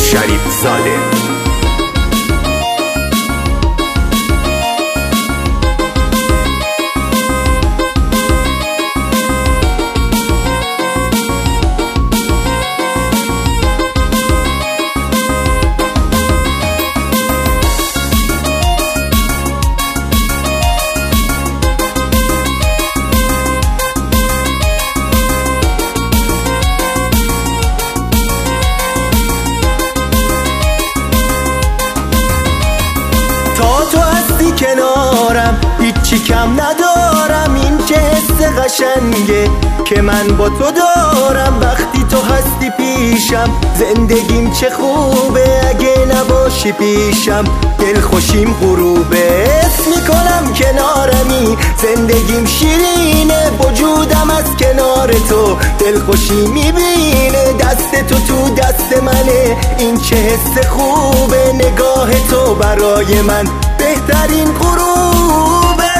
شریف زاده. تا تو هستی کنارم هیچی کم ندارم، این که حس قشنگه که من با تو دارم. وقتی تو هستی پیشم زندگیم چه خوبه، اگه نباشی پیشم دل خوشیم غروبه. حس میکنم کنارمی زندگیم شیرینه، وجودم از کنار تو دل خوشی میبینه. دست تو دست منه، این چه حس خوبه، نگاه تو برای من بهترین غروبه.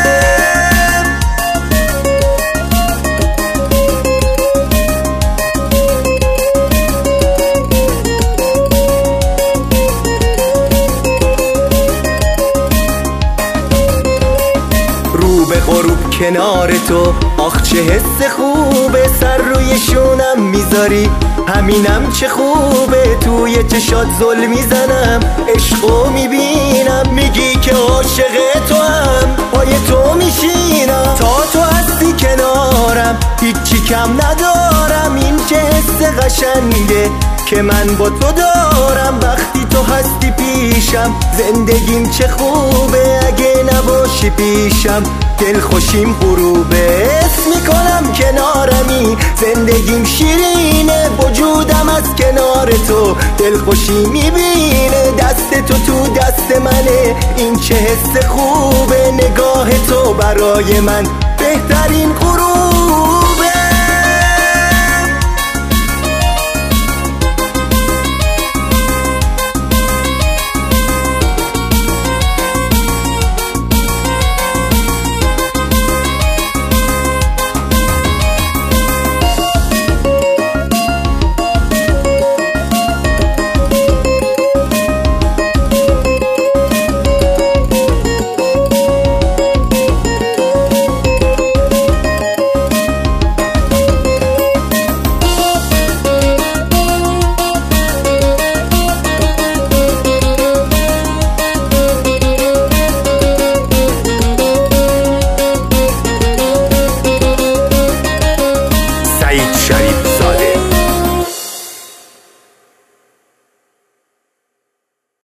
رو به غروب کنار تو، آخ چه حس خوبه. سر روی شونم میذاری همینم چه خوبه، توی چشات زل میزنم عشقو میبینم. میگی که عاشق تو هم پای تو میشینم. تا تو هستی کنارم هیچی کم ندارم، این که حس قشنگه که من با تو دارم. وقتی تو هستی پیشم زندگیم چه خوبه، اگه نباشی پیشم دل خوشیم غروبه. حس میکنم کنارمی زندگیم شیرینه، وجودم از کنار تو دل خوشی میبینه. دست تو دست منه، این چه حس خوبه، نگاه تو برای من بهترین غروبه. شریف زاده.